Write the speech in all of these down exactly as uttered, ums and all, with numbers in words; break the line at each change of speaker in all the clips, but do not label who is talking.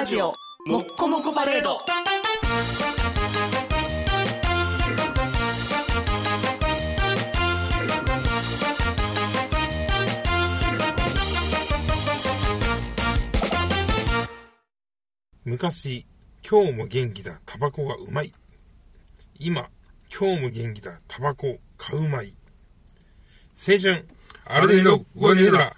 ラジオもっこもこパレード。
昔、今日も元気だタバコがうまい。今、今日も元気だタバコ買うまい。青春アルディのゴリラ。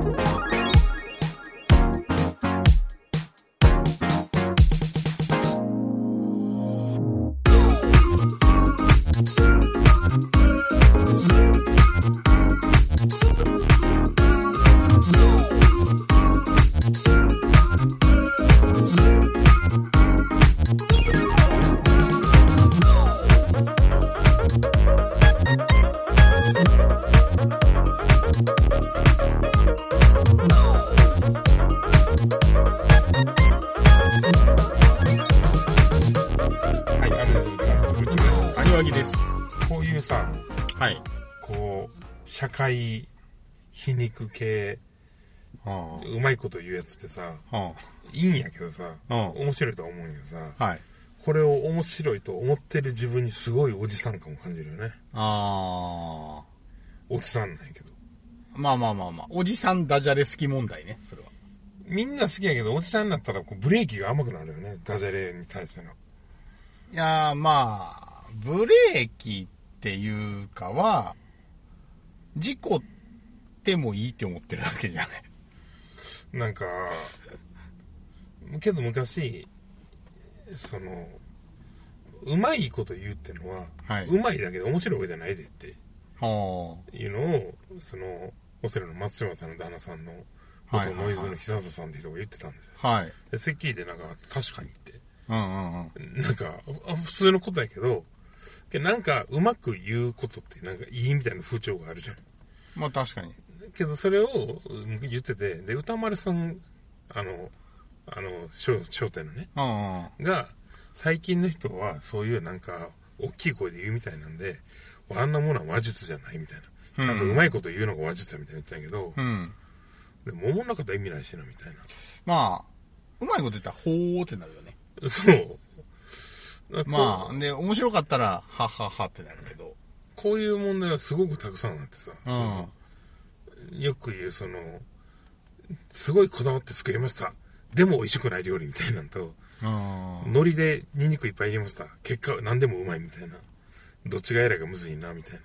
社会皮肉系、はあ、うまいこと言うやつってさ、はあ、いいんやけどさ、はあ、面白いとは思うんやけどさ、はい、これを面白いと思ってる自分にすごいおじさん感を感じるよね。ああ。おじさんなんやけど。
まあまあまあまあ、おじさんダジャレ好き問題ね、それは。
みんな好きやけど、おじさんになったらこうブレーキが甘くなるよね、ダジャレに対しての。
いやーまあ、ブレーキっていうかは、事故ってもいいって思ってるわけじゃない。
なんか、けど昔、その、うまいこと言うってのは、はい、うまいだけで面白いわけじゃないでって、はあ、いうのを、その、オセロの松島さんの旦那さんの、元ノイズの久里さんって人が言ってたんですよ。はい。で、それ聞いてなんか、確かにって。うんうんうん。なんか、普通のことやけど、なんか、うまく言うことって、なんか、いいみたいな風潮があるじゃん。
まあ、確かに。
けど、それを言ってて、で、歌丸さん、あの、あの、商店のね、うんうん、が、最近の人は、そういうなんか、大きい声で言うみたいなんで、あんなものは話術じゃないみたいな。ちゃんとうまいこと言うのが話術やみたいな言ってたんやけど、うん、でも、思んなかったら意味ないしな、みたいな。
まあ、うまいこと言ったら、ほーってなるよね。
そう。
まあ、で、面白かったら、はっはっはってなるけど。
こういう問題はすごくたくさんあってさ、うん、よく言う、その、すごいこだわって作りました。でも美味しくない料理みたいなのと、海苔でニンニクいっぱい入れました。結果何でもうまいみたいな。どっちが偉いかむずいな、みたいな。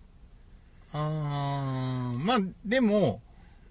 あー、まあ、でも、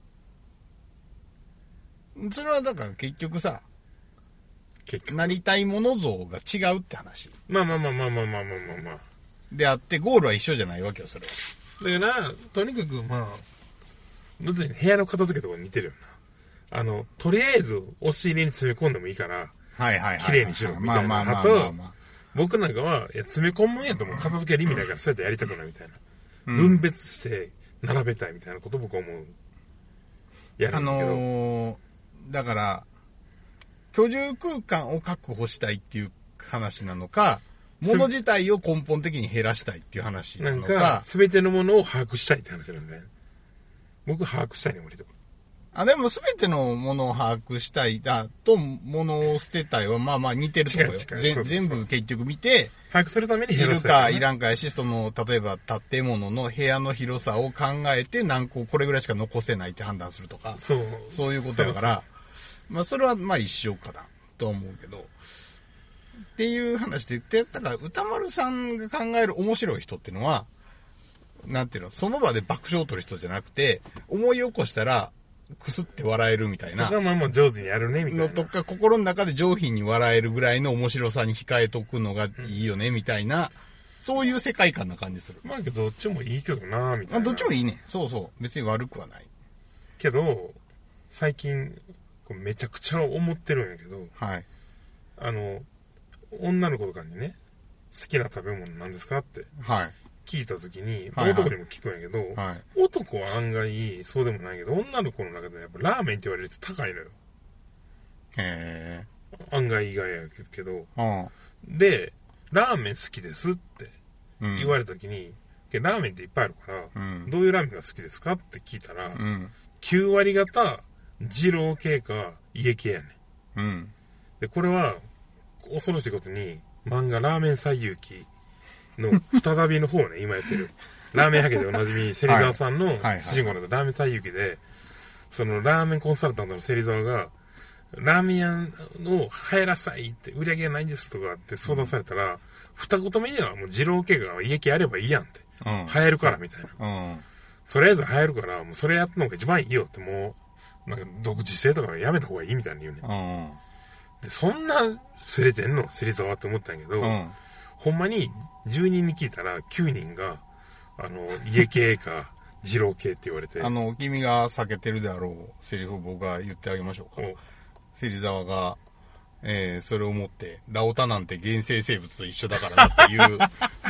それはだから結局さ、なりたいもの像が違うって話。
まあまあまあまあまあまあまあまあまあ。
であって、ゴールは一緒じゃないわけよ、それは。
だから、とにかくまあ、むずいね。部屋の片付けとか似てるよな。あの、とりあえず、押し入れに詰め込んでもいいから、はいはいはい。綺麗にしろ、みたいな。あと、僕なんかは、いや、詰め込むんやとも片付ける意味ないから、そうやってやりたくないみたいな。うん、分別して、並べたいみたいなこと僕は思う。
やるんだけど。あのー、だから、居住空間を確保したいっていう話なのか、物自体を根本的に減らしたいっていう話なのか。なんか、
すべてのものを把握したいって話なんだよね。僕把握したいね、割と。
あ、でもすべてのものを把握したいだと、物を捨てたいはまあまあ似てるところよ。全部結局見て、
把握するために減らす、
ね。いるかいらんかやし、その、例えば建物の部屋の広さを考えて何個、これぐらいしか残せないって判断するとか。そう。そういうことだから、まあそれはまあ一緒かなと思うけど。っていう話で言って、だから歌丸さんが考える面白い人っていうのは、なんていうの、その場で爆笑を取る人じゃなくて、思い起こしたら、くすって笑えるみたいな。
それはまあまあ上手にやるね、みたいな。
のとか、心の中で上品に笑えるぐらいの面白さに控えとくのがいいよね、みたいな、そういう世界観な感じする。
まあけど、どっちもいいけどな、みたいな。
どっちもいいね。そうそう。別に悪くはない。
けど、最近、めちゃくちゃ思ってるんやけど、はい。あの、女の子とかにね、好きな食べ物なんですかって。はい。聞いたときに、はいはい、男にも聞くんやけど、はい、男は案外そうでもないけど、女の子の中でやっぱラーメンって言われる率高いのよ。へー。案外意外やけど、はあ、で、ラーメン好きですって言われたときに、うん、ラーメンっていっぱいあるから、うん、どういうラーメンが好きですかって聞いたら、うん、きゅう割方、二郎系か家系やねん。うん。 で、これは、恐ろしいことに、漫画ラーメン最遊記の再びの方ね、今やってる。ラーメンハゲでおなじみ、芹沢さんの主人公のラーメン最遊記で、そのラーメンコンサルタントの芹沢が、ラーメン屋を流行らせたいって、売り上げがないんですとかって相談されたら、うん、二言目にはもう二郎系が家系やればいいやんって。うん、流行るからみたいな。うん、とりあえず流行るから、もうそれやったのが一番いいよって、もう、なんか独自性とかやめた方がいいみたいに言うね。うん、で、そんなすれてんの芹沢って思ったんやけど、うん、ほんまにじゅうにんに聞いたらきゅうにんが、あの、家系か、二郎系って言われて。
あの、君が避けてるであろうセリフを僕が言ってあげましょうか。芹沢が、えー、それをもって、ラオタなんて原生生物と一緒だからなっていう。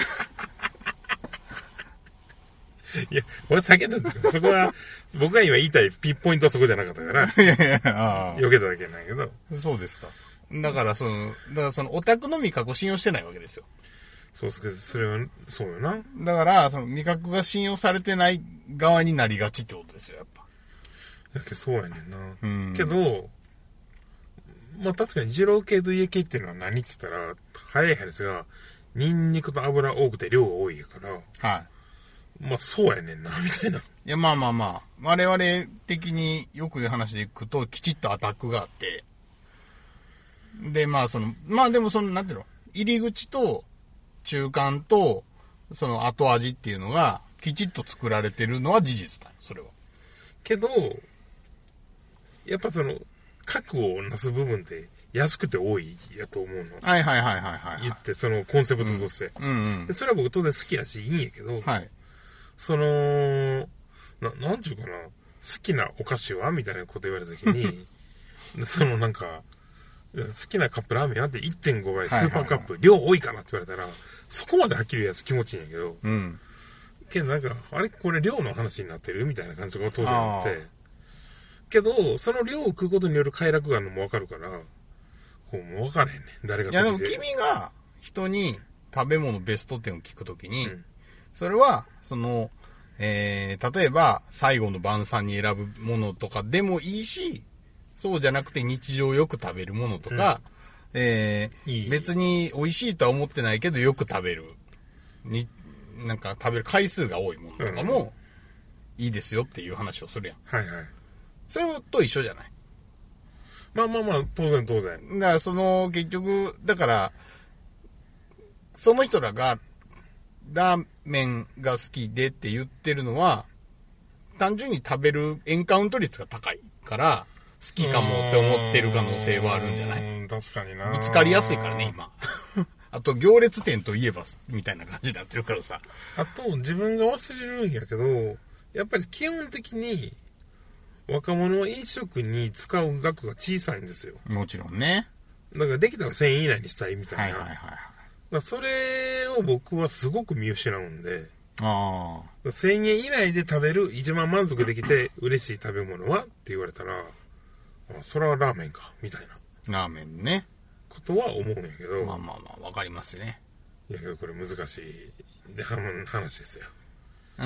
いや、俺避けたんですけど、そこは、僕が今言いたいピンポイントはそこじゃなかったから、いやいや、あ避けただけないけど。
そうですか。だからその、だからそのオタクの味覚を信用してないわけですよ。
そうですけど、それは、そうよな。
だから、その味覚が信用されてない側になりがちってことですよ、やっぱ。
だけどそうやねんな。うん、けど、まあ確かに二郎系と家系っていうのは何って言ったら、早い話が、ニンニクと油多くて量が多いから、はい。まあそうやねんな、みたいな。い
や、まあまあまあ、我々的によく言う話でいくと、きちっとアタックがあって、で、まあその、まあでもその、なんていうの、入り口と中間と、その後味っていうのが、きちっと作られてるのは事実だよ、それは。
けど、やっぱその、核をなす部分って安くて多いやと思うの。
はいはいはいはい、はい。
言って、そのコンセプトとして。うんうんうん、それは僕当然好きやし、いいんやけど、はい。その、な、なんちゅうかな、好きなお菓子はみたいなこと言われたときに、そのなんか、好きなカップラーメンあって いってんご 倍スーパーカップ、はいはいはい、量多いかなって言われたら、そこまではっきり言うやつ気持ちいいんやけど、うん。けどなんか、あれこれ量の話になってるみたいな感じが当然あって、けど、その量を食うことによる快楽があるのもわかるから、こう、もうわからへんねん。誰が
いやでも君が人に食べ物ベストじゅうを聞くときに、うん、それは、その、えー、例えば、最後の晩餐に選ぶものとかでもいいし、そうじゃなくて日常よく食べるものとか、うん、えー、いい別に美味しいとは思ってないけどよく食べる。に、なんか食べる回数が多いものとかも、いいですよっていう話をするやん。はいはい。それと一緒じゃない？
まあまあまあ、当然当然。
だからその、結局、だから、その人らが、ラーメンが好きでって言ってるのは、単純に食べるエンカウント率が高いから、好きかもって思ってる可能性はあるんじゃない？
うん、確かにな。
ぶつかりやすいからね、今。あと、行列店といえば、みたいな感じになってるからさ。
あと、自分が忘れるんやけど、やっぱり基本的に、若者は飲食に使う額が小さいんですよ。
もちろんね。
だからできたらせんえん以内にしたいみたいな。はいはいはい。だからそれを僕はすごく見失うんで。ああ。せんえん以内で食べる一番満足できて嬉しい食べ物はって言われたら、あ、それはラーメンか、みたい
な。ラーメンね。
ことは思うんやけど。
まあまあまあ、わかりますね。
いやけどこれ難しい話ですよ。
うん。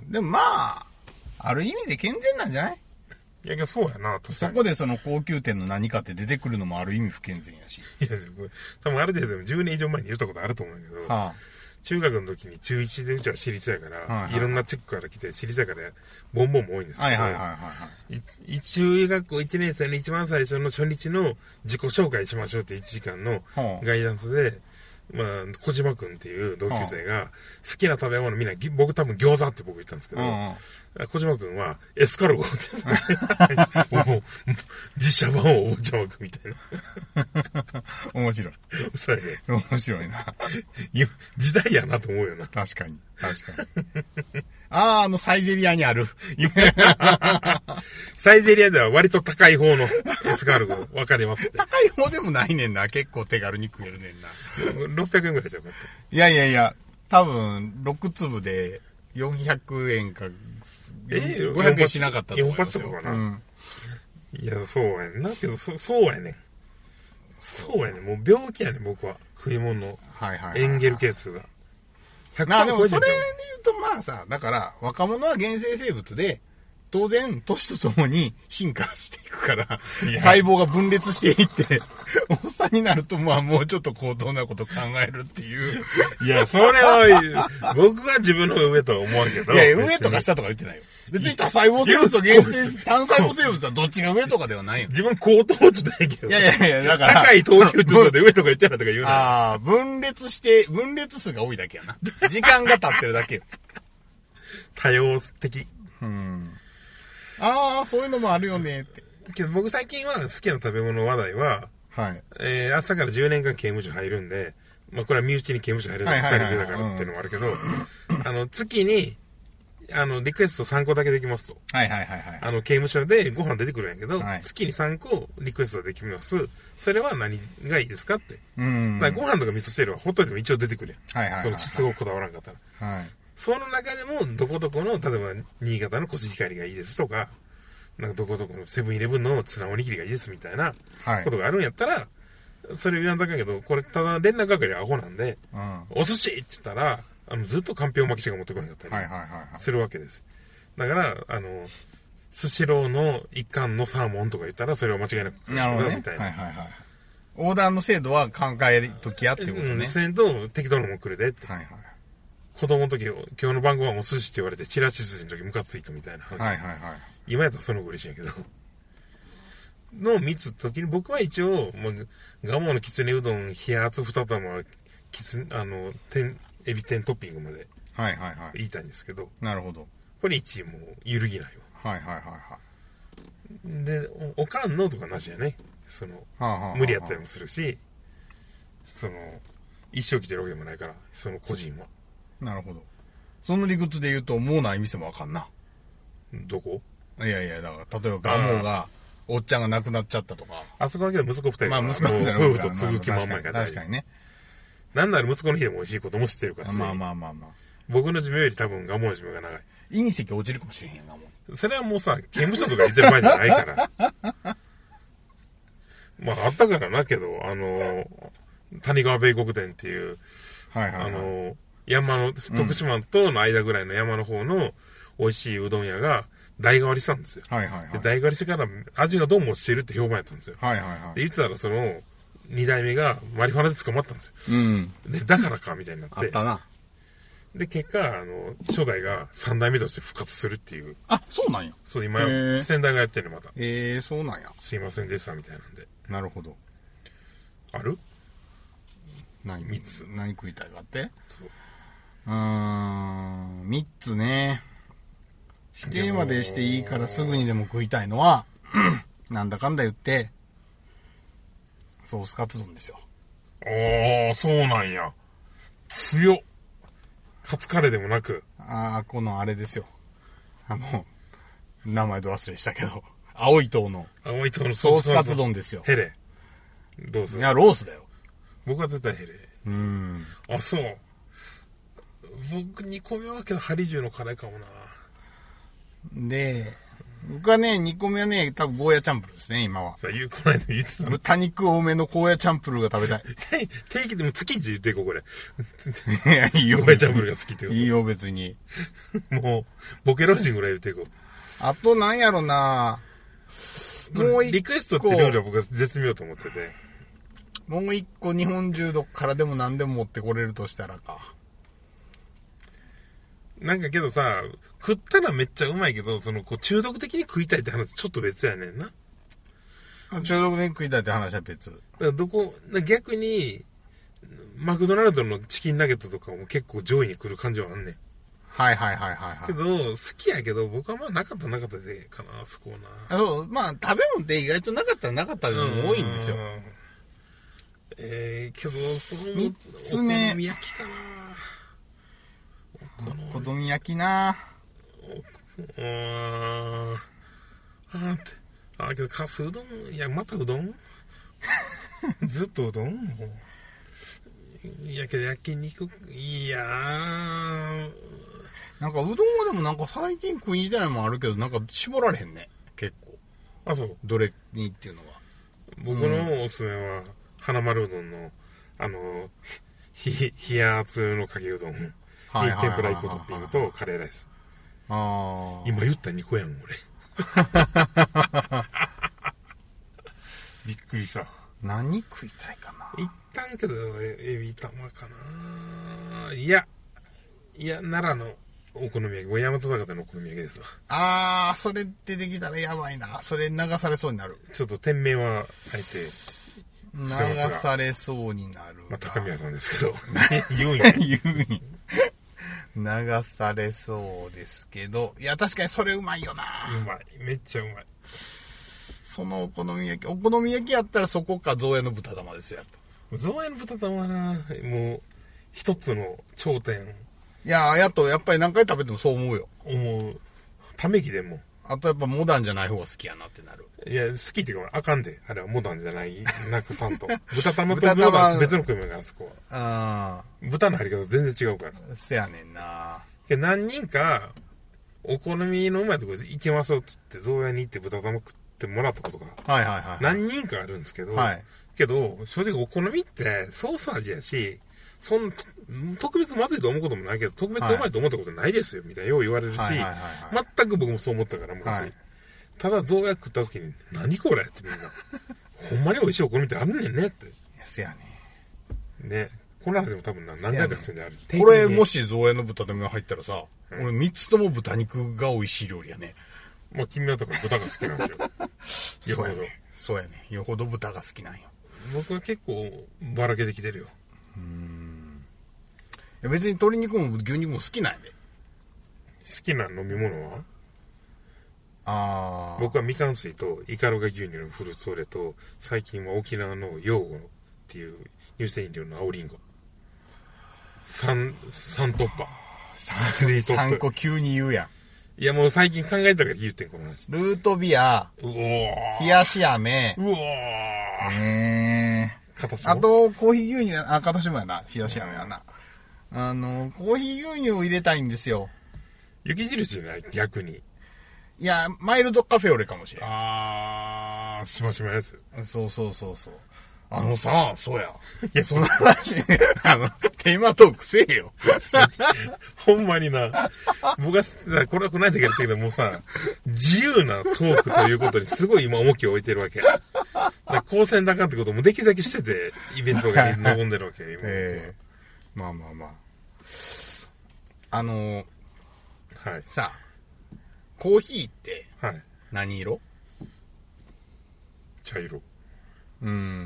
でもまあ、ある意味で健全なんじゃない？
いやけどそうやな、
そこでその高級店の何かって出てくるのもある意味不健全やし。
いや、これ多分ある程度じゅうねん以上前に言ったことあると思うんだけど、はあ、中学の時に中いちでうちは私立やから、はいはいはい、いろんな地区から来て私立やからボンボンも多いんですけど、はいはいはいはい、中学校いちねん生の一番最初の初日の自己紹介しましょうっていちじかんのガイダンスで、まあ、小島くんっていう同級生が好きな食べ物みんな、僕多分餃子って僕言ったんですけど、はあ、小島くんはエスカルゴってもう実写版をお茶枠みたいな。
面白い。
それね、
面白いな。
時代やなと思うよな。
確かに。確かに。ああ、あのサイゼリアにある。
サイゼリアでは割と高い方のエスカルゴ分かりますって。
高い方でもないねんな。結構手軽に食えるねん
な。ろっぴゃくえんぐらいちゃうかって。
いやいやいや、多分ろくつぶでよんひゃくえんか、えー、ごひゃくえんしなかったと思いますよ。よん発とかかな、うん。い
や、そうやねんな。けど、そ、そうやねん。そうやねん。もう病気やねん、僕は。食い物の。はいはい、はい。エンゲル係数が。
まあでもそれで言うとまあさ、だから若者は原生生物で、 当然、年とともに進化していくから、細胞が分裂していって、おっさんになると、まあもうちょっと高等なこと考えるっていう。
いや、それは、僕が自分の上とは思わんけど。
いや、上とか下とか言ってないよ。別に多細胞生物と原生、単細胞生物はどっちが上とかではないよ。
自分高等値ないけど。
いやいやいや、だから。
高い等級ってことで上とか言ってないとか言うな。
ああ、分裂して、分裂数が多いだけやな。時間が経ってるだけよ。
多様的。
うん。ああ、そういうのもあるよねって。
けど僕最近は好きな食べ物話題は、はい。えー、朝からじゅうねんかん刑務所入るんで、まあこれは身内に刑務所入るのがふたりでだからっていうのもあるけど、あの、月に、あの、リクエストさんこだけできますと。
はいはいはいはい。
あの、刑務所でご飯出てくるんやけど、はい、月にさんこリクエストできます。それは何がいいですかって。うん。だからご飯とか味噌汁はほっといても一応出てくるやん。はいはいはい、はい。その質をこだわらんかったら。はい。その中でも、どこどこの、例えば、新潟のコシヒカリがいいですとか、なんかどこどこのセブンイレブンのツナおにぎりがいいですみたいなことがあるんやったら、はい、それ言わんとかんけど、これただ連絡係アホなんで、うん、お寿司って言ったら、あの、ずっとかんぴょう巻きしか持ってこなかったりするわけです。だから、あの、スシローの一貫のサーモンとか言ったら、それを間違いなく
なるほど、ね、みたいな。はいはいはい。オーダーの精度は考えときやってことね。うん、
精度適当なもんくれでって。はいはい。子供の時、今日の晩ご飯お寿司って言われて、チラシ寿司の時ムカついたみたいな話。はいはいはい。今やったらその方が嬉しいんやけど。のみっつ時に僕は一応、まあ、ガモのきつねうどん、冷圧二玉、きつ、あの、天、エビ天トッピングまで。はいはいはい。言いたいんですけど。
なるほど。
これいちいもう揺るぎないよ。
はいはいはいはい。
で、お, おかんのとかなしやね。その、はあはあはあ、無理やったりもするし、その、一生来てるわけでもないから、その個人は。
なるほど。その理屈で言うと、もうない店もわかんな。
どこ？
いやいや、だから、例えばガモが、おっちゃんが亡くなっちゃったとか。
あそこだけで息子二人が、まあ息子二人夫婦と継ぐ気満々やから。
確かにね。
なんなら息子の日でも美味しいことも知ってるからし。
まあまあまあまあ。
僕の寿命より多分ガモの寿命が長い。
隕石落ちるかもしれへんガモ。
それはもうさ、刑務所とか言ってる場合じゃないから。まああったからなけど、あの、谷川米国店っていう、はいはいはい、あの、山の、徳島との間ぐらいの山の方の美味しいうどん屋が代替わりしたんですよ。はいはいはい、で代替わりしてから味がどうも落ちてるって評判やったんですよ。はいはいはい、で言ってたらその二代目がマリファナで捕まったんですよ。うん、で、だからかみたいになって。
あったな。
で、結果、あの、初代が三代目として復活するっていう。
あ、そうなんや。
そう、今、先代がやってるのまた。
ええー、そうなんや。
すいませんでしたみたいなんで。
なるほど。
ある？
何三つ。何食いたいかって？そう。うーん、三つね。指定までしていいからすぐにでも食いたいのは、なんだかんだ言って、ソースカツ丼ですよ。
ああ、そうなんや。強っ。カツカレーでもなく。
ああ、このあれですよ。あの、名前ど忘れしたけど、青い塔の。
青い塔の
ソースカツ丼ですよ。
ヘレ。ロース。
いや、ロースだよ。
僕は絶対ヘレ。うん。あ、そう。僕にこめはけど、ハリジュのカレーかもな。
で、僕はね、にこめはね、多分ゴーヤチャンプルですね、今は。
さあ、言う、この間言ってたの。
豚肉多めのゴーヤチャンプルが食べたい。
定期でも月一言っていこう、これ。
いや、いいよ。
ゴーヤチャンプルが好きってこと。
いいよ、別に。
もう、ボケ老人ぐらい言っていこう。
あと、なんやろな
もう一個。リクエストって料理は僕は絶妙と思ってて。
もう一個日本中どっからでも何でも持ってこれるとしたらか。
なんかけどさ、食ったらめっちゃうまいけど、その、こう、中毒的に食いたいって話ちょっと別やねんな。
中毒的に食いたいって話は別。だ
からどこ、逆に、マクドナルドのチキンナゲットとかも結構上位に来る感じはあんねん。
はいはいはいはい、はい。
けど、好きやけど、僕はまあなかったらなかったでかな、そこな。
あの、まあ、食べ物って意外となかったらなかったでも多いんですよ。
ええー、けど、その、
三つ目。
お好み焼きかな。
お好み焼きな
ぁ。あー。あって。あ、けど、かすうどん、いや、またうどんずっとうどんもう。いやけど、焼肉、いやー。
なんか、うどんはでもなんか最近食いたいのもあるけど、なんか絞られへんね。結構。
あ、そう。
どれにっていうのは。
僕のおすすめは、花丸うどんの、あの、ひ、冷圧のかけうどん。に天ぷらいっこトッピングとカレーライス。 あ今言ったにこやん、俺。びっくりした。
何食いたいかな。
一旦けど、エビ玉かな。いや、いや、奈良のお好み焼き、大和坂でのお好み焼きですわ。
あー、それってできたらやばいな。それ流されそうになる。
ちょっと店名は、あえて、
流されそうになる。
まあ、高宮さんですけど。言うん
や。言うんや。流されそうですけど。いや、確かにそれうまいよな。
うまい。めっちゃうまい。
そのお好み焼き、お好み焼きやったらそこか造園の豚玉ですよ、やっ
ぱ。造園の豚玉はな、もう、一つの頂点。
いやー、やっと、やっぱり何回食べてもそう思うよ。
思う。ため息でも。
あとやっぱモダンじゃない方が好きやなってなる。
いや、好きっていうか、あかんで。あれはモダンじゃない、なくさんと。豚玉と豚は別の食い物があそこは。ああ。豚の張り方全然違うから。
せやねんな。
何人か、お好みのうまいところ行きましょうっつって、造園に行って豚玉食ってもらったことが。
はいはいはい。
何人かあるんですけど。はい。けど、正直お好みってソース味やし、そん特別まずいと思うこともないけど、特別うまいと思ったことないですよ、みたいなよう言われるし、全く僕もそう思ったから昔。はい、ただ、増薬食った時に、何これってみんな。ほんまに美味しいお好みってあるねんねって。
せやね。
ね。この話も多分何回かしてんである。
これもし増塩の豚でも入ったらさ、うん、俺三つとも豚肉が美味しい料理やね。
まあ君はだから豚が好きなんですよ。
そうやね。そうやね。よほど豚が好きなんよ。
僕は結構ばらけてきてるよ。
うーん。いや別に鶏肉も牛肉も好きなんやで。
好きな飲み物は
ああ。
僕はみかん水とイカロガ牛乳のフルーツオレと、最近は沖縄のヨーゴっていう乳製飲料の青リンゴ。三、三突破。
三、三個急に言うや
ん。いやもう最近考えたから言ってん、この話。
ルートビア。
うおー。
冷やし飴。
うおー。
えー。形もあと、コーヒー牛乳、あ、形もやな。冷やし飴やな。あの、コーヒー牛乳を入れたいんですよ。
雪印じゃない逆に。
いや、マイルドカフェオレかもしれん。
あー、しましまやつ。
そうそうそうそう。あのさ、そうや。いや、その話ね、あの、テーマトークせえよ。
ほんまにな。僕は、これはこないだけ言ったけど、もうさ、自由なトークということにすごい今重きを置いてるわけ。だから高専だかんってこともできるだけしてて、イベントが臨んでるわけ。
えー、まあまあまあ。あのー、
はい。
さあ、コーヒーって、
はい。
何色？
茶色。
うん。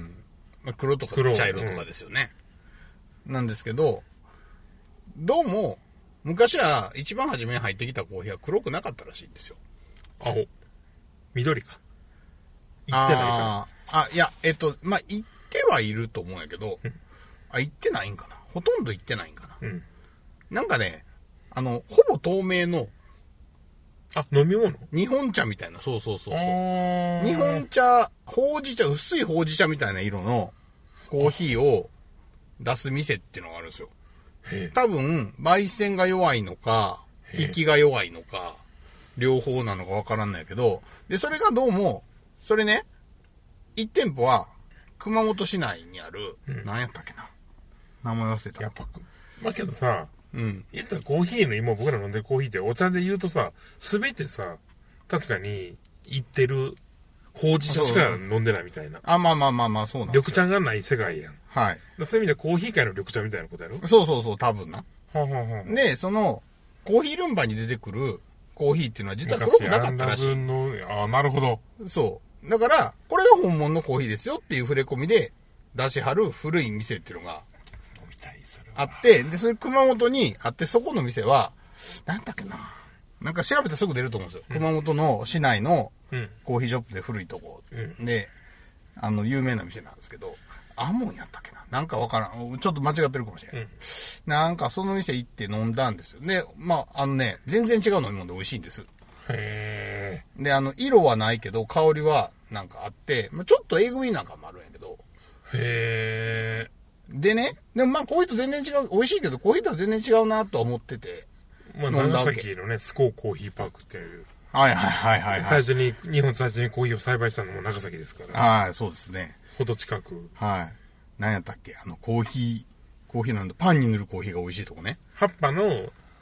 まあ、黒とか茶色とかですよね。うん、なんですけど、どうも、昔は一番初めに入ってきたコーヒーは黒くなかったらしいんですよ。
青。緑か。言ってないか
な。あ、いや、えっと、まあ、言ってはいると思うんやけど、うん、あ、言ってないんかな。ほとんど言ってないんかな。
うん。
なんかね、あの、ほぼ透明の、
あ、飲み物？
日本茶みたいな、そうそうそうそう。日本茶、ほうじ茶、薄いほうじ茶みたいな色のコーヒーを出す店っていうのがあるんですよ。多分、焙煎が弱いのか、引きが弱いのか、両方なのかわからんないけど、で、それがどうも、それね、一店舗は、熊本市内にある、うん、何やったっけな。名前忘れた。
やっぱ、まあけどさ、
うん。
言ったらコーヒーの今僕ら飲んでるコーヒーってお茶で言うとさ、すべてさ、確かに言ってるほうじ茶しか飲んでないみたいな。
あ、まあまあまあまあ、そうなんですよ。
緑茶がない世界やん。
はい。
そういう意味でコーヒー界の緑茶みたいなことやろ？
そうそうそう、多分な。
ははは
で、その、コーヒールンバに出てくるコーヒーっていうのは実は黒くなかったらしい。
のあ、なるほど。
そう。だから、これが本物のコーヒーですよっていう触れ込みで出しはる古い店っていうのが、あって、で、それ熊本にあって、そこの店は、なんだっけな。なんか調べたらすぐ出ると思うんですよ。うん、熊本の市内のコーヒーショップで古いとこ、うん、で、あの、有名な店なんですけど、アモンやったっけな。なんかわからん。ちょっと間違ってるかもしれない。うん、なんかその店行って飲んだんですよ。で、まあ、あのね、全然違う飲み物で美味しいんです。
へ
ー。で、あの、色はないけど、香りはなんかあって、まあ、ちょっとえぐみなんかもあるんやけど。
へー。
でね、でもまあコーヒーと全然違う、美味しいけどコーヒーとは全然違うなとは思ってて。
まあ長崎のね、スコーコーヒーパークっていう。
はいはいはいはい、はい。
最初に、日本最初にコーヒーを栽培したのも長崎ですから。
はい、そうですね。
ほど近く。
はい。何やったっけあのコーヒー、コーヒーなんだ、パンに塗るコーヒーが美味しいとこね。
葉っぱの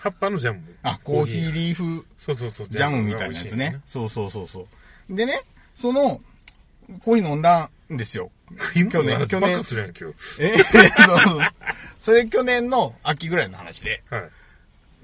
葉っぱのジャム。
あ、コーヒーリーフ。
そうそうそう。
ジャムみたいなやつね。そうそうそうそう。でね、その、コーヒー飲んだんですよ。
去年、去年。するやん、今日。
えそうそう。それ去年の秋ぐらいの話で。はい。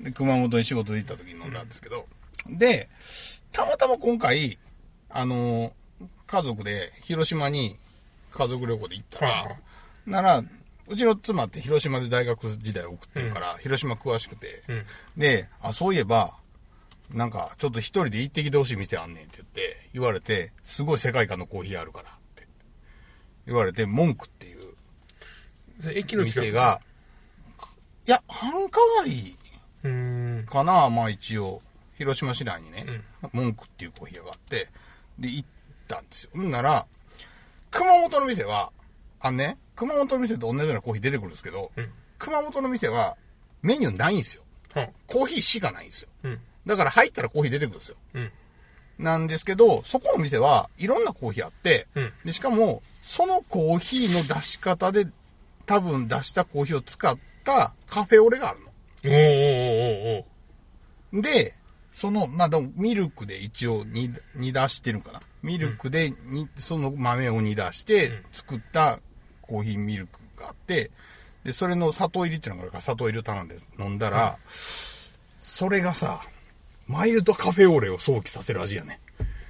で、熊本に仕事で行った時に飲んだんですけど。うん、で、たまたま今回、あの、家族で広島に家族旅行で行ったら、はあ、なら、うちの妻って広島で大学時代送ってるから、うん、広島詳しくて、うん、で、あ、そういえば、なんか、ちょっと一人で行ってきてほしい店あんねんって言って、言われて、すごい世界観のコーヒーあるからって。言われて、文句っていう。
駅の
店が、いや、繁華街かな、まあ一応、広島市内にね、うん、文句っていうコーヒー屋があって、で、行ったんですよ。んなら、熊本の店は、あのね、熊本の店と同じようなコーヒー出てくるんですけど、うん、熊本の店はメニューないんですよ。うん、コーヒーしかないんですよ。うんだから入ったらコーヒー出てくるんですよ。うん、なんですけど、そこの店はいろんなコーヒーあって、うん、でしかも、そのコーヒーの出し方で多分出したコーヒーを使ったカフェオレがあるの。おーおーおーおーで、その、まあ、ミルクで一応煮、煮出してるかな。ミルクでに、うん、その豆を煮出して作ったコーヒーミルクがあって、で、それの砂糖入りっていうのがあるから砂糖入りを頼んで飲んだら、うん、それがさ、マイルドカフェオレを想起させる味やね。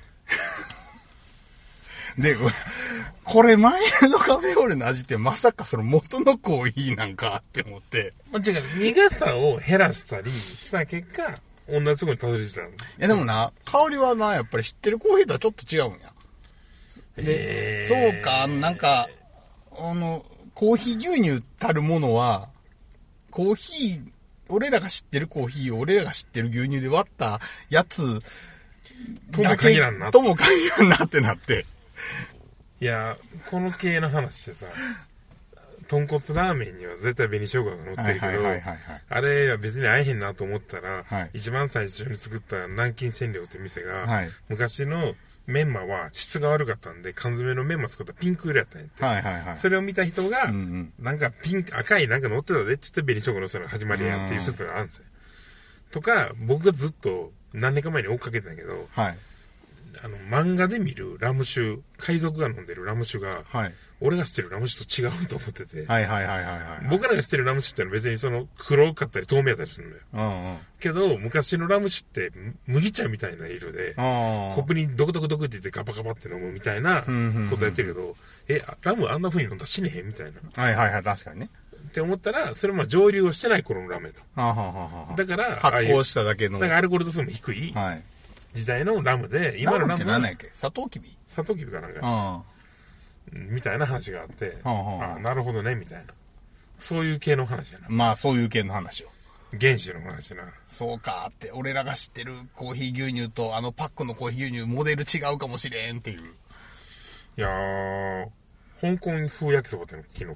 で、これマイルドカフェオレの味ってまさかその元のコーヒーなんかって思って。
違う、苦さを減らしたりした結果、同じとこにたどり着いたん
いやでもな、香りはな、やっぱり知ってるコーヒーとはちょっと違うんや。で、そうか、なんか、あの、コーヒー牛乳たるものは、コーヒー、俺らが知ってるコーヒーを俺らが知ってる牛乳で割ったやつ
とも限らんな。
とも限らんなってなって。
いや、この系の話ってさ、豚骨ラーメンには絶対紅生姜が乗ってるけど、あれは別に会えへんなと思ったら、はい、一番最初に作った南京千両って店が、はい、昔のメンマは質が悪かったんで、缶詰のメンマ作ったピンク色やったんやって。はいはいはい、それを見た人が、うんうん、なんかピンク、赤いなんか乗ってたでって言って紅生姜乗せたのが始まりやっていう説があるんですよ。とか、僕がずっと何年か前に追っかけてたけど、はい、あの、漫画で見るラム酒、海賊が飲んでるラム酒が、はい、俺が知ってるラム酒と違うと思ってて、はいはいはいはい、はい。僕らが知ってるラム酒ってのは別にその黒かったり透明だったりするのよ。うんうん、けど、昔のラム酒って麦茶みたいな色で、コップにドクドクドクって言ってガバガバって飲むみたいなことやってるけど、え、ラムあんな風に飲んだら死ねへんみたいな。
はいはいはい、確かにね。
って思ったら、それも蒸留をしてない頃のラメと。
はははは
だから、
発酵しただけの。
だからアルコール度数も低い。はい。時代のラムで、今のラムは。
ラムって何やっけ？サトウキビ？
サトウキビかなんか。みたいな話があって、はあはあ、あなるほどね、みたいな。そういう系の話やな。
まあ、そういう系の話よ。
原子の話な。
そうかって、俺らが知ってるコーヒー牛乳と、あのパックのコーヒー牛乳、モデル違うかもしれんっていう。
いやー、香港風焼きそばっての昨日食って。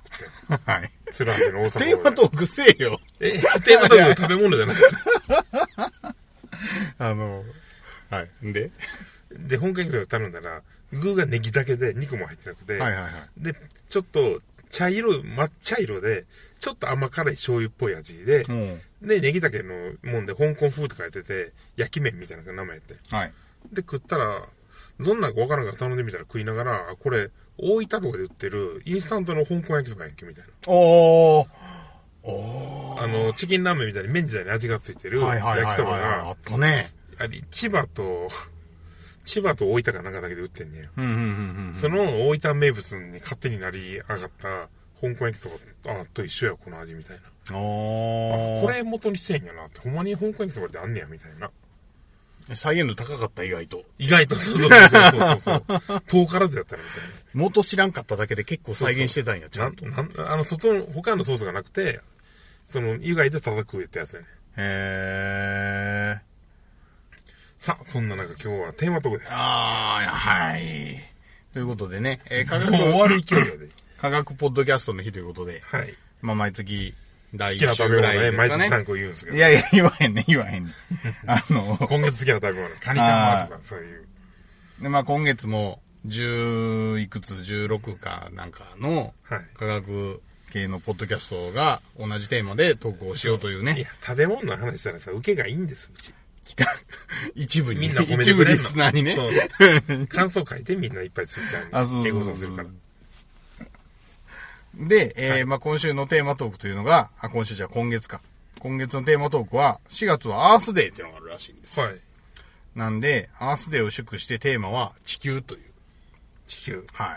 はい。ツランテの大阪。
テーマトークせえよ。
え、テーマトーク食べ物じゃなくて。
あの、はい。で
で、香港焼きそば頼んだら、具がネギだけで肉も入ってなくて、はいはいはい。で、ちょっと茶色、抹茶色で、ちょっと甘辛い醤油っぽい味で、うん、で、ネギだけのもんで香港風って書いてて、焼き麺みたいな名前やって。はい。で、食ったら、どんなかわからんから頼んでみたら食いながら、これ、大分とかで売ってるインスタントの香港焼きそばやんけみたいな。おー。おー。あの、チキンラーメンみたいに麺自体に味がついてる焼きそばが、
あったね。
あれ、千葉と、千葉と大分かなんかだけで売ってんねや。うんうんうんうん、その大分名物に勝手になり上がった香港焼きそばあと一緒や、この味みたいな。ああ、これ元にしてんやなって。ほんまに香港焼きそばってあんねや、みたいな。
再現度高かった、意外と。
意外と、そうそうそうそうそう。遠からずやったらみたいな。
元知らんかっただけで結構再現してたんや、ちゃんと。
なんあの、外の、他のソースがなくて、その、以外で叩くってやつやね。へー。さあ、そんな中今日はテーマトークです。
ああ、はい。ということでね、えー、科学、
もう終わる勢いやで。
科学ポッドキャストの日ということで、はい。まあ、毎月、
第一週ぐらいですかね。毎月さんこ言うんですけど。
いやいや、言わへんね、言わへんね。あの、
今月好きな食べ物、カニカマとか、そういう。
で、まあ、今月も、十いくつ、十六かなんかの、科学系のポッドキャストが同じテーマで投稿しようというね。
いや、食べ物の話したらさ、受けがいいんですよ、うち。
一部に。
みんな褒めてくれるの。
一部リスナーにね。
そう感想書いてみんないっぱいツイッターにエゴサするから。
で、えーはい、まあ今週のテーマトークというのが、あ、今週じゃ今月か。今月のテーマトークは、しがつはアースデーっていうのがあるらしいんです。はい。なんで、アースデーを祝してテーマは地球という。
地球。
はい。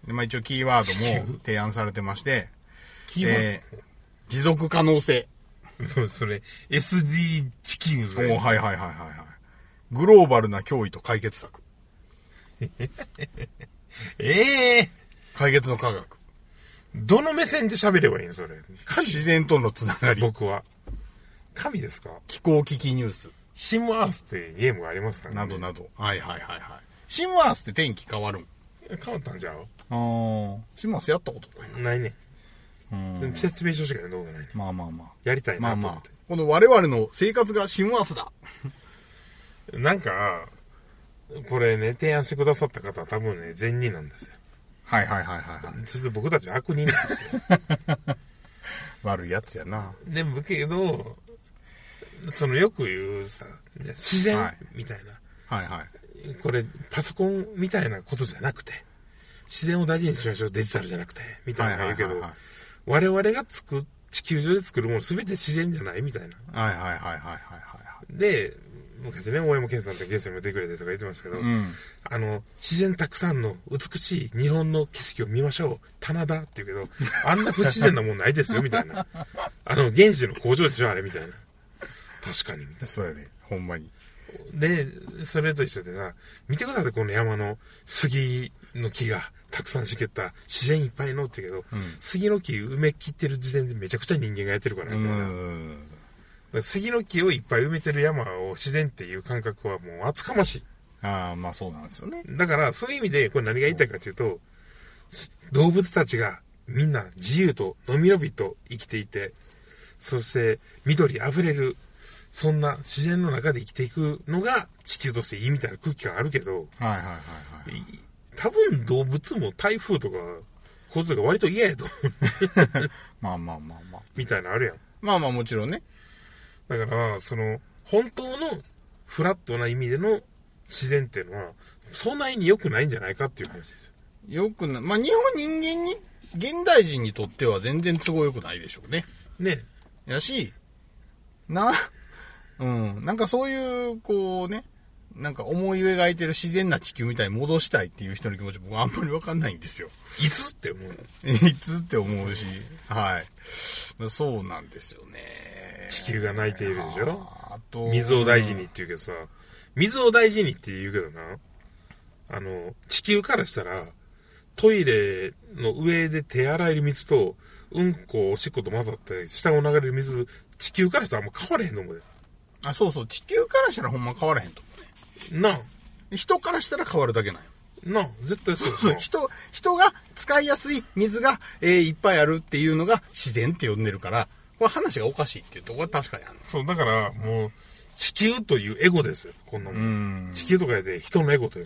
で、まあ一応キーワードも提案されてまして、キーワード、えー、持続可能性。
それ、エスディー 地球
ぞ。おはいはいはいはいはい。グローバルな脅威と解決策。
ええー、
解決の科学。
どの目線で喋ればいいのそれ。
自然とのつながり。
僕は。神ですか？
気候危機ニュース。
シムアースっていうゲームがありますからね。
などなど。はいはいはいはい。シムアースって天気変わるん？
変わったんじゃう？
ああ。シムアースやったこと
ないないね。うん。説明書しか読んだことないね。
まあまあまあ。
やりたいなと思って。まあまあ。
この我々の生活がシムアースだ。
なんか、これね、提案してくださった方は多分ね、善人なんですよ。
はいはいはいはい、はい。
そして僕たちは悪人なんですよ。
悪いやつやな。
でもけど、そのよく言うさ、自然みたいな。はい、はい、はい。これ、パソコンみたいなことじゃなくて、自然を大事にしましょう、デジタルじゃなくて、みたいな言うけど、はいはいはいはい、我々が作っ、地球上で作るものすべて自然じゃないみたいな。
はいはいはいはいはい、はい。
で、昔ね、大山健さんってゲストにも出てくれてとか言ってましたけど、うん、あの、自然たくさんの美しい日本の景色を見ましょう。棚田って言うけど、あんな不自然なもんないですよ、みたいな。あの、原子の工場でしょ、あれ、みたいな。確かに、みたいな。
そうやね、ほんまに。
で、それと一緒でさ、見てください、この山の杉の木がたくさん茂った自然いっぱいのって言うけど、うん、杉の木埋め切ってる時点でめちゃくちゃ人間がやってるから、みたいな。うん杉の木をいっぱい埋めてる山を自然っていう感覚はもう厚かましい。
ああ、まあそうなんですよね。
だからそういう意味でこれ何が言いたいかというと、動物たちがみんな自由とのびのびと生きていて、そして緑あふれる、そんな自然の中で生きていくのが地球としていいみたいな空気があるけど、はいはいはいはい。多分動物も台風とか洪水が割と嫌やと。
まあまあまあまあ。
みたいなのあるやん。
まあまあもちろんね。
だから、その、本当のフラットな意味での自然っていうのは、そんなに良くないんじゃないかっていう話です
よ。良くない。まあ、日本人間に、現代人にとっては全然都合良くないでしょうね。
ね。
やし、な、うん。なんかそういう、こうね、なんか思い描いてる自然な地球みたいに戻したいっていう人の気持ち僕はあんまりわかんないんですよ。
いつって思う。
いつって思うし、はい。そうなんですよね。
地球が泣いているでしょ。あと水を大事にって言うけどさ、水を大事にって言うけどな、あの、地球からしたら、トイレの上で手洗える水と、うんこ、おしっこと混ざって、下を流れる水、地球からしたらあんま変われへんのもん。
あ、そうそう、地球からしたらほんま変わらへんと思
うね。なあ。
人からしたら変わるだけなんよ。
なあ、絶対そう
そう。人、人が使いやすい水が、えー、いっぱいあるっていうのが自然って呼んでるから、これ話がおかしいっていうところは確かにある。
そう、だから、もう、地球というエゴですよ、こんなもん。ん地球とかで人のエゴという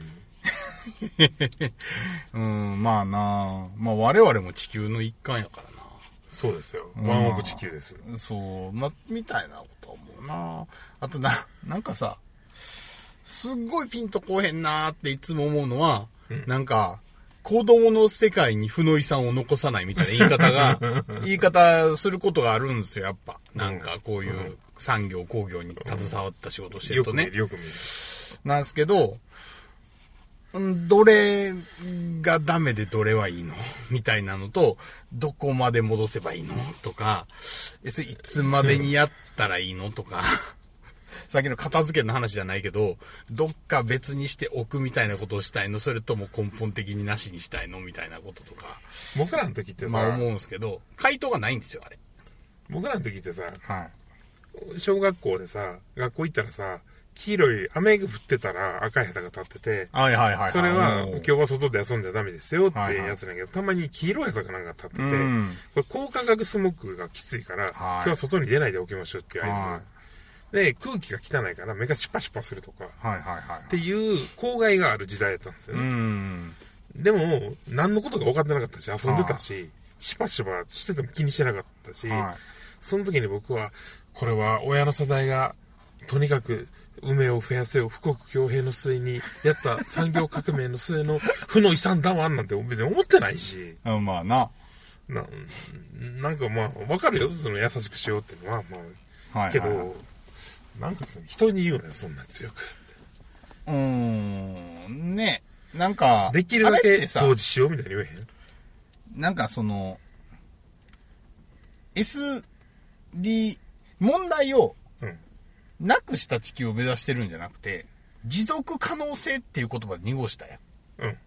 うん、まあなまあ我々も地球の一環やからな。
そうですよ。ワンオブ地球です。
そう、ま、みたいなこと思うなあとな、なんかさ、すっごいピンとこへんなーっていつも思うのは、うん、なんか、子供の世界に負の遺産を残さないみたいな言い方が、言い方することがあるんですよ、やっぱ。なんかこういう産業、工業に携わった仕事してるとね。
よく見る、よく見る。
なんですけど、どれがダメでどれはいいのみたいなのと、どこまで戻せばいいのとか、いつまでにやったらいいのとか。さっきの片付けの話じゃないけど、どっか別にしておくみたいなことをしたいの、それとも根本的になしにしたいのみたいなこととか。
僕らの時ってさ、
まあ思うんですけど、回答がないんですよ、あれ。
僕らの時ってさ、はい、小学校でさ、学校行ったらさ、黄色い雨が降ってたら赤い旗が立ってて、
はいはいはいはい、
それは今日は外で遊んじゃダメですよってやつなんやけど、はいはい、たまに黄色い旗がなんか立ってて、うん、これ高化学スモッグがきついから、はい、今日は外に出ないでおきましょうっていう合図。はいで、空気が汚いから目がシュパシュパするとか、はいはいはいはい、っていう公害がある時代だったんですよね。うんでも、何のことか分かってなかったし、遊んでたし、 しばしばしてても気にしてなかったし、はい、その時に僕は、これは親の世代が、とにかく、梅を増やせよ、富国強兵の末にやった産業革命の末の負の遺産だわんなんて別に思ってないし。
あまあな。
な、なんかまあ、わかるよ、その優しくしようっていうのは、まあ、はいはいはい、けど、なんかその人に言うのよ、そんな強くって。
うーん、ね、なんか、
できるだけ掃除しようみたいに言えへん？
なんかその、エスディー、問題を、なくした地球を目指してるんじゃなくて、持続可能性っていう言葉で濁したやん。うん。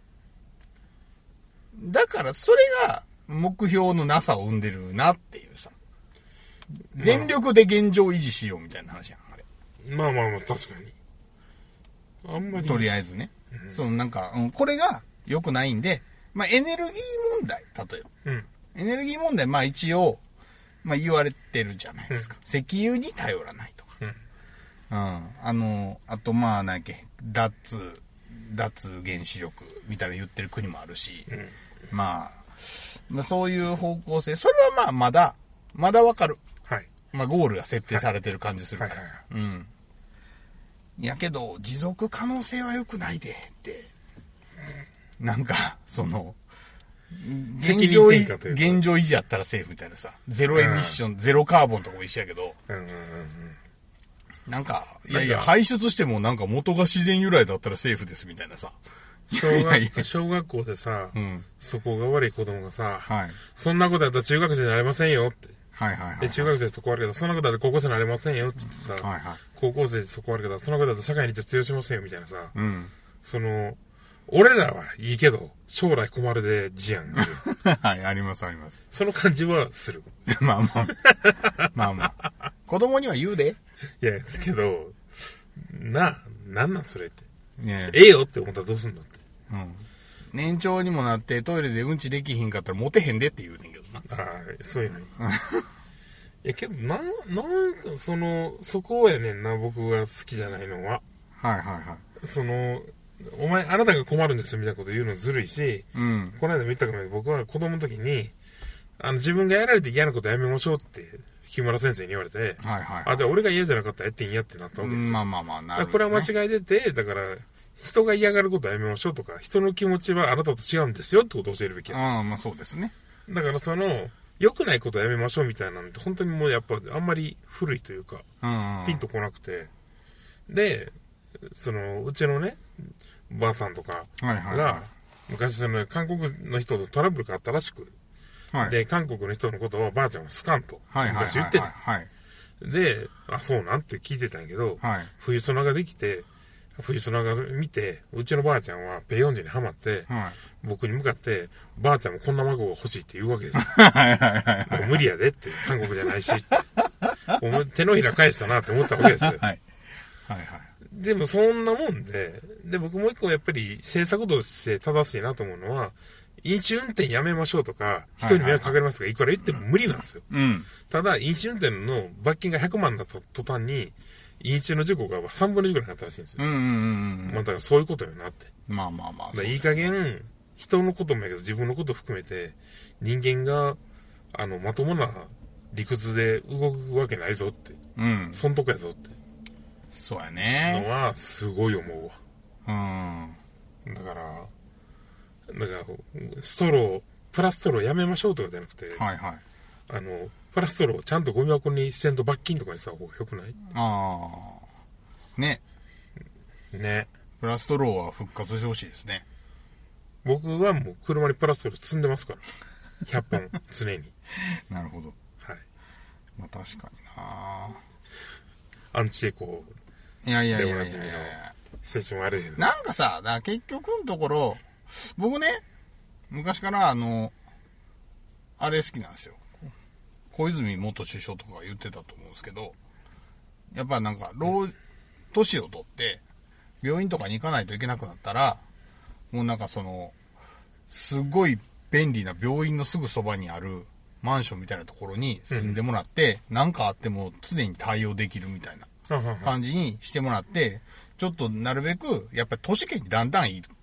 だからそれが目標のなさを生んでるなっていうさ。全力で現状維持しようみたいな話やん、あれ。
まあまあまあ、確かに。あんまり。
とりあえずね。うん、そのなんか、うん、これが良くないんで、まあエネルギー問題、例えば。うん。エネルギー問題、まあ一応、まあ言われてるじゃないですか。うん、石油に頼らないとか。うん。うん。あの、あとまあなんやっけ、脱、脱原子力みたいな言ってる国もあるし、うん、まあ、まあそういう方向性、それはまあまだ、まだわかる。はい。まあゴールが設定されてる感じするから。はいはいはい、うん。やけど、持続可能性は良くないで、って。なんか、その、現状維持、現状維持やったらセーフみたいなさ、ゼロエミッション、うん、ゼロカーボンとかも一緒やけど、うんうんうんうん、なんか、いやいや、排出してもなんか元が自然由来だったらセーフですみたいなさ。
小学, いやいや小学校でさ、うん、そこが悪い子供がさ、はい、そんなことやったら中学生になれませんよって。はいはいはい、はい。で、中学生でそこ悪いけど、そんなことやったら高校生になれませんよって言ってさ、はいはい、高校生でそこ悪いけど、そんなことやったら社会に通用しませんよみたいなさ、うん、その、俺らはいいけど、将来困るで事案が
ある。はい、ありますあります。
その感じはする。
まあまあ。まあまあ。子供には言うで。
いや、ですけど、な、なんなんそれって。ねええよって思ったらどうすんのって。
うん。年長にもなってトイレでうんちできひんかったらモテへんでって言うねんけどな。
ああ、そういうのに。いや、けど、なん、なんか、その、そこやねんな、僕が好きじゃないのは。
はいはいはい。
その、お前、あなたが困るんですみたいなこと言うのずるいし、うん、この間も言ったかも僕は子供の時に、あの、自分がやられて嫌なことやめましょうって、木村先生に言われて、はいはいはい、あ、じゃあ俺が嫌じゃなかったらやっていいんやってなったわけですよ。
まあまあまあ、なるほど、ね。
これは間違い出て、だから、人が嫌がることはやめましょうとか、人の気持ちはあなたと違うんですよってことを教えるべきや。
ああ、まあそうですね。
だからその、良くないことはやめましょうみたいなんて、本当にもうやっぱあんまり古いというか、うんうん、ピンとこなくて。で、その、うちのね、ばあさんとかが、はいはいはい、昔その韓国の人とトラブルがあったらしく、はい、で、韓国の人のことをばあちゃんは好かんと、昔言ってる、はいはいはい。で、あ、そうなんって聞いてたんやけど、はい、冬ソナができて、冬ソナが見て、うちのばあちゃんはペヨンジにハマって、はい、僕に向かって、ばあちゃんもこんな孫が欲しいって言うわけですよ。はいはいはいはい、無理やでって、韓国じゃないしって。お手のひら返したなって思ったわけですよ。はいはいはい、でもそんなもんで、で、僕もう一個やっぱり政策として正しいなと思うのは、飲酒運転やめましょうとか、人に迷惑かかりますとか、いくら言っても無理なんですよ。うん、ただ、飲酒運転の罰金がひゃくまんだった途端に、飲酒の事故がさんぶんのいちぐらいになったらしいんですよ。うんうんうん。まあだからそういうことよなって。まあまあまあ。いい加減、人のこともやけど自分のこと含めて、人間が、あの、まともな理屈で動くわけないぞって。うん。そんとこやぞって。
そうやね。
のは、すごい思うわ。うん。だから、だから、ストロー、プラストローやめましょうとかじゃなくて、はいはい。あの、プラストローちゃんとゴミ箱にせんと罰金とかにした方がよくない？あ
あ。ね。
ね。
プラストローは復活してほしいですね。
僕はもう車にプラストロー積んでますから。ひゃっぽん、常に。
なるほど。はい。まあ確かにな
アンチエコ
ー。いやいやいやいやいや。
精神悪いけど。
なんかさ、だ結局のところ、僕ね、昔からあの、あれ好きなんですよ。小泉元首相とかが言ってたと思うんですけど、やっぱなんか、老、年を取って、病院とかに行かないといけなくなったら、もうなんかその、すごい便利な病院のすぐそばにあるマンションみたいなところに住んでもらって、何、うん、かあっても常に対応できるみたいな感じにしてもらって、ちょっとなるべく、やっぱり都市圏にだんだん移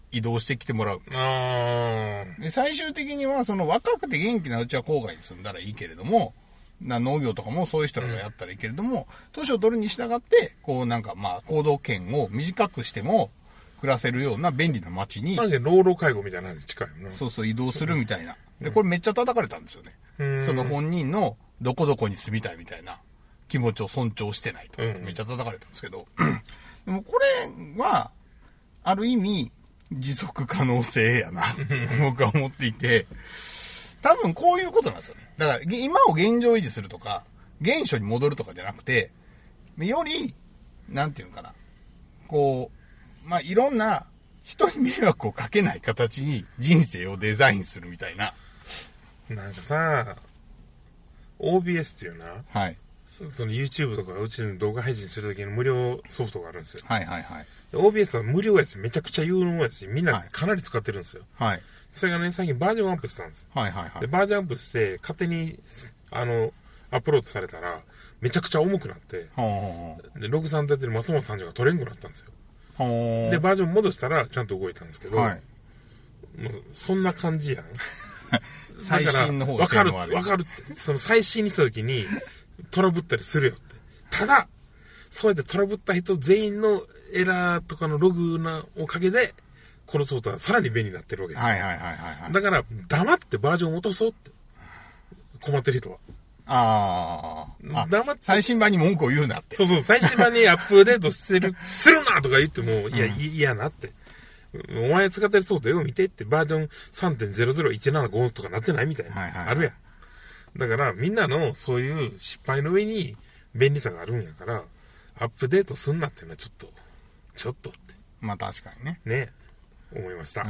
移動してきてもらう。あで最終的には、その若くて元気なうちは郊外に住んだらいいけれども、な農業とかもそういう人らがやったらいいけれども、年、うん、を取るに従って、こうなんかまあ行動圏を短くしても暮らせるような便利な街に。
なんで老老介護みたいなのに近いよね。
そうそう移動するみたいな。で、これめっちゃ叩かれたんですよね。うん、その本人のどこどこに住みたいみたいな気持ちを尊重してないと。めっちゃ叩かれたんですけど。うん、でもこれは、ある意味、持続可能性やなって僕は思っていて、多分こういうことなんですよね。だから今を現状維持するとか、現象に戻るとかじゃなくて、より、なんていうのかな。こう、まあ、いろんな人に迷惑をかけない形に人生をデザインするみたいな。
なんかさ、オービーエス っていうな。
はい。
その YouTube とかうちの動画配信するときの無料ソフトがあるんですよ。
はいはいはい。
オービーエス は無料やし、めちゃくちゃ有能やし、みんなかなり使ってるんですよ。
はい。
それがね、最近バージョンアップしたんですよ。
はいはいはい。
で、バージョンアップして、勝手に、あの、アップロードされたら、めちゃくちゃ重くなって、
は
あ、で、ログさんとやってる松本さんが取れんくなったんですよ。
はあ、
で、バージョン戻したら、ちゃんと動いたんですけど、
はい。
もうそんな感じやん。
最新の方
がわかる、わかるって。その最新にしたときに、トラブったりするよって。ただ、そうやってトラブった人全員のエラーとかのログのおかげで、このソフトはさらに便利になってるわけですよ。
はいはいはいはい、はい。
だから、黙ってバージョンを落とそうって。困ってる人は。
ああ。
黙って。
最新版に文句を言うなって。
そうそう、最新版にアップデートしてる、するなとか言っても、いや、嫌、うん、なって。お前使ってるソフトよ、見てって、バージョン さんてんゼロゼロいちななご とかなってないみたいな。はいはいはい、あるやん。だから、みんなのそういう失敗の上に便利さがあるんやから、アップデートすんなっていうのはちょっと、ちょっとって。
まあ確かにね。
ね。思いました。
うん。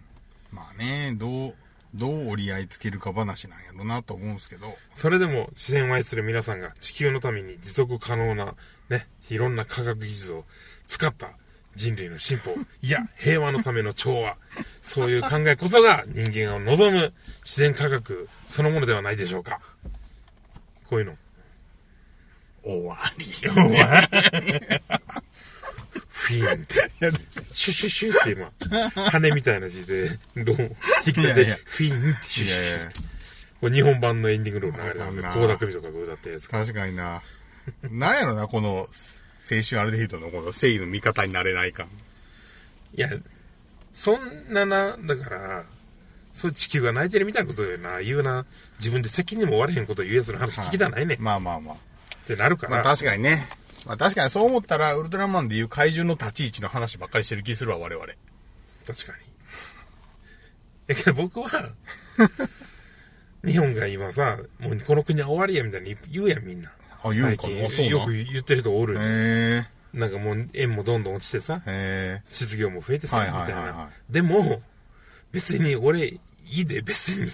まあね、どう、どう折り合いつけるか話なんやろなと思うんですけど。
それでも自然を愛する皆さんが地球のために持続可能なね、いろんな科学技術を使った人類の進歩、いや、平和のための調和、そういう考えこそが人間を望む自然科学そのものではないでしょうか。こういうの。
終わり。
終わり。フィーンって。シュシュシュって今、羽みたいな字で、ローン、引き手で、フィーンってシュシュシュって。これ日本版のエンディングロール流れてますよ。倖田來未とかが歌ったやつ。
確かにな。なんやろな、この、青春アルデヒドのこの正義の味方になれない感。
いや、そんなな、だから、そういう地球が泣いてるみたいなことよな、言うな、自分で責任も負われへんことを言うやつの話聞きたないね。
まあまあまあ。
ってなるから。
まあ確かにね。まあ確かにそう思ったら、ウルトラマンでいう怪獣の立ち位置の話ばっかりしてる気するわ、我々。
確かに。だけど僕は、日本が今さ、もうこの国は終わりやみたいに言うやん、みんな。
あ、言うかな。
最近よく言ってる人おる。
へ
ー。なんかもう円もどんどん落ちてさ、
へー。
失業も増えてさ、
はいはいはいはい、
みたいな。でも、別に俺、いいで別に。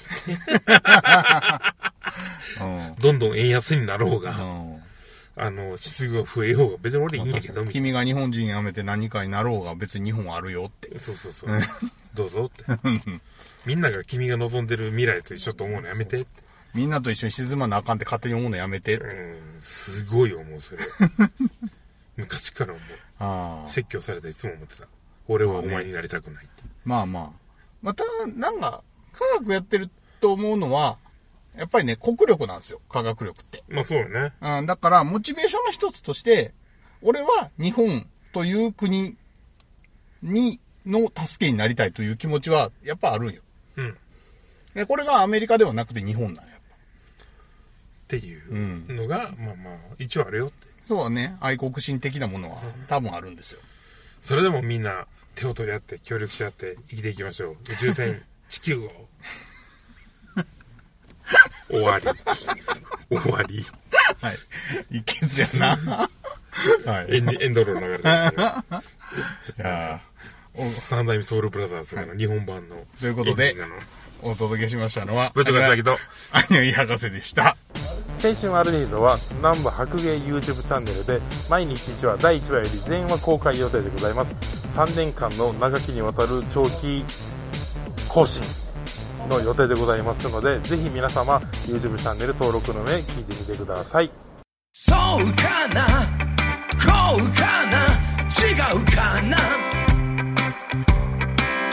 うん、どんどん円安になろうが。うんあの、失業増えようが、別に俺いいんやけど、
君が日本人辞めて何かになろうが、別に日本あるよって。
そうそうそう。どうぞって。みんなが君が望んでる未来と一緒と思うのやめてって。
みんなと一緒に沈まなあかんって勝手に思うのやめてって。
うん、すごい思う、それ。昔から思う。あ説教されたいつも思ってた。俺はお前になりたくないって。
まあまあ。また、なんか、科学やってると思うのは、やっぱりね、国力なんですよ、科学力って。
まあそうよね。
うん、だから、モチベーションの一つとして、俺は日本という国に、の助けになりたいという気持ちは、やっぱあるんよ。
うん。
で、これがアメリカではなくて日本なんや。
っていうのが、うん、まあまあ、一応あるよって。
そうだね、愛国心的なものは多分あるんですよ。
それでもみんな手を取り合って協力し合って生きていきましょう。宇宙船、地球を。終わり。終わり。
はい。いけずやな。
はい。エン, エンドロール流れてる。
いや
三代目ソウルブラザーズの日本版の、はい。
ということで、お届けしましたのは、
部長がしたけど、
アニメ博士でした。
青春アルデヒドは南部白芸 YouTube チャンネルで毎日いちわだいいちわより全話公開予定でございます。さんねんかんの長きにわたる長期更新の予定でございますので、ぜひ皆様 YouTube チャンネル登録の上聞いてみてください。
そうかなこうかな違うかな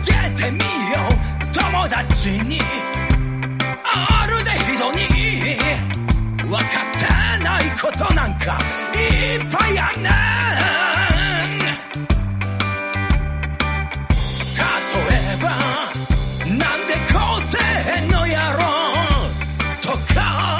げてみよう友達にあるでひどに分かってないことなんかいっぱいあんねん。例えばなんでこうせえへんのやろとか、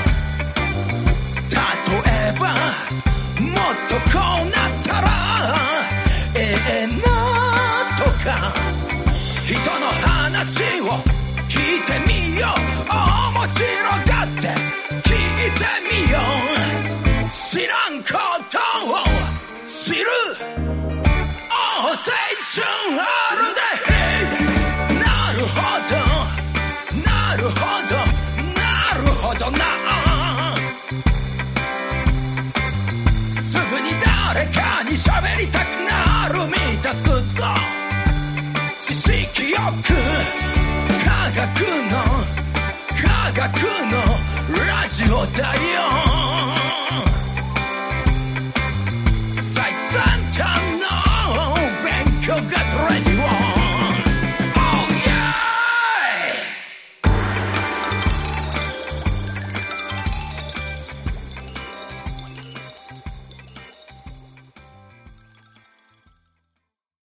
例えばもっとこうなったらええなとか、人の話を聞いてみよう、面白がって聞いてみよう、知らんことを知る、お青春あるで。なるほどなるほどなるほどな、すぐに誰かに喋りたくなる満たすぞ、知識よく科学の科学のラジオだよ。